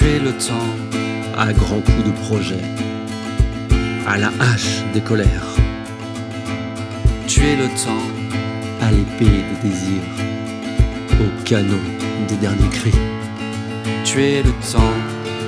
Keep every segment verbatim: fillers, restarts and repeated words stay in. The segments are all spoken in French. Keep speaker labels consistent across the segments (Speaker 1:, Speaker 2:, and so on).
Speaker 1: Tuer le temps
Speaker 2: à grands coups de projet, à la hache des colères,
Speaker 1: tuer le temps
Speaker 2: à l'épée des désirs, au canon des derniers cris.
Speaker 1: tuer le temps,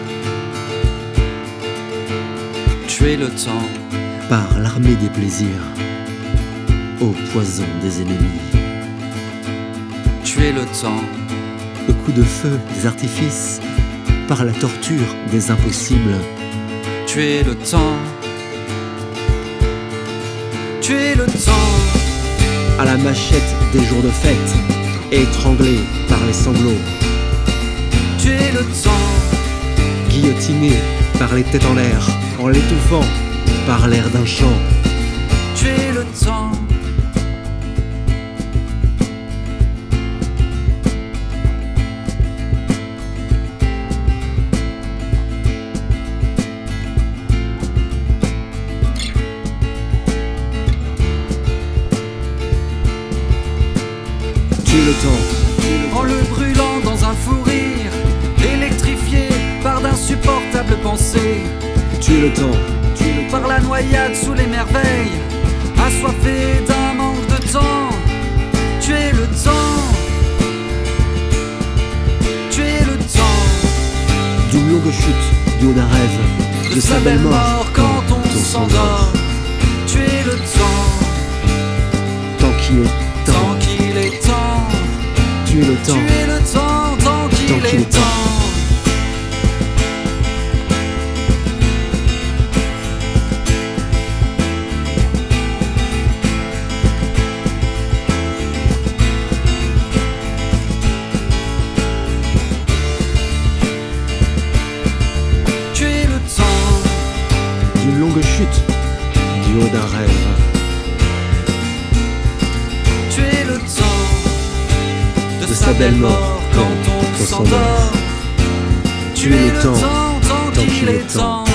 Speaker 1: tuer le temps
Speaker 2: Par l'armée des plaisirs, au poison des ennemis,
Speaker 1: tuer le temps,
Speaker 2: au coup de feu des artifices, par la torture des impossibles,
Speaker 1: tuer le temps, tuer le temps,
Speaker 2: à la machette des jours de fête, étranglé par les sanglots,
Speaker 1: tuer le temps,
Speaker 2: guillotiné par les têtes en l'air, en l'étouffant par l'air d'un chant.
Speaker 1: tuer le temps,
Speaker 2: Tuer le temps,
Speaker 1: en le brûlant dans un fou rire, électrifié par d'insupportables pensées,
Speaker 2: tuer le temps,
Speaker 1: par la noyade sous les merveilles, assoiffé d'un manque de temps, tuer le temps, tuer le temps,
Speaker 2: d'une longue chute du haut d'un rêve,
Speaker 1: de sa belle mort quand on s'endort, tuer le temps,
Speaker 2: tant qu'il est
Speaker 1: tant
Speaker 2: temps,
Speaker 1: qu'il est temps,
Speaker 2: tuer le temps,
Speaker 1: tuer le temps, tant qu'il
Speaker 2: Tant qu'il
Speaker 1: est
Speaker 2: est temps.
Speaker 1: temps. Tuer le temps,
Speaker 2: d'une longue chute du haut d'un rêve,
Speaker 1: tuer le temps, de,
Speaker 2: De
Speaker 1: sa belle mort quand on s'endort, tuer le temps, tant qu'il est temps.